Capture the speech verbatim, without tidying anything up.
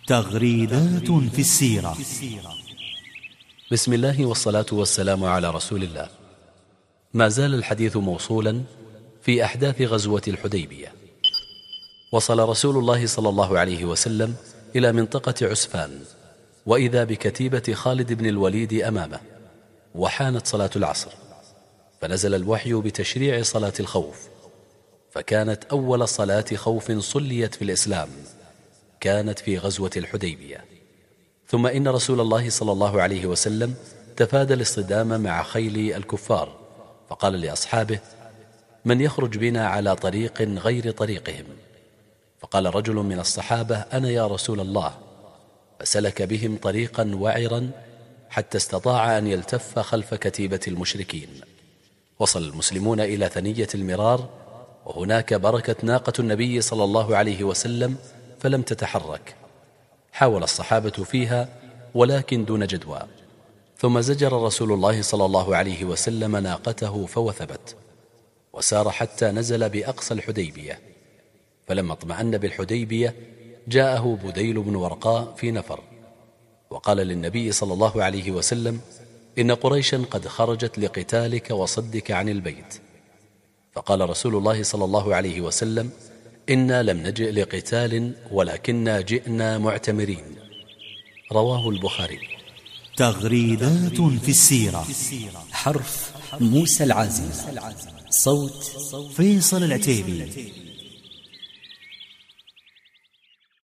تغريدات في السيرة. بسم الله والصلاة والسلام على رسول الله. ما زال الحديث موصولا في أحداث غزوة الحديبية. وصل رسول الله صلى الله عليه وسلم إلى منطقة عسفان، وإذا بكتيبة خالد بن الوليد أمامه، وحانت صلاة العصر، فنزل الوحي بتشريع صلاة الخوف، فكانت أول صلاة خوف صليت في الإسلام كانت في غزوة الحديبية. ثم إن رسول الله صلى الله عليه وسلم تفادى الاصطدام مع خيل الكفار، فقال لأصحابه: من يخرج بنا على طريق غير طريقهم؟ فقال رجل من الصحابة: أنا يا رسول الله. فسلك بهم طريقا وعرا حتى استطاع أن يلتف خلف كتيبة المشركين. وصل المسلمون إلى ثنية المرار، وهناك بركت ناقة النبي صلى الله عليه وسلم فلم تتحرك. حاول الصحابة فيها ولكن دون جدوى، ثم زجر رسول الله صلى الله عليه وسلم ناقته فوثبت، وسار حتى نزل بأقصى الحديبية. فلما اطمأن بالحديبية جاءه بديل بن ورقاء في نفر، وقال للنبي صلى الله عليه وسلم: إن قريشا قد خرجت لقتالك وصدك عن البيت. فقال رسول الله صلى الله عليه وسلم: إنا لم نجئ لقتال ولكننا جئنا معتمرين. رواه البخاري. تغريدات في السيرة. حرف موسى العازم، صوت فيصل العتيبي.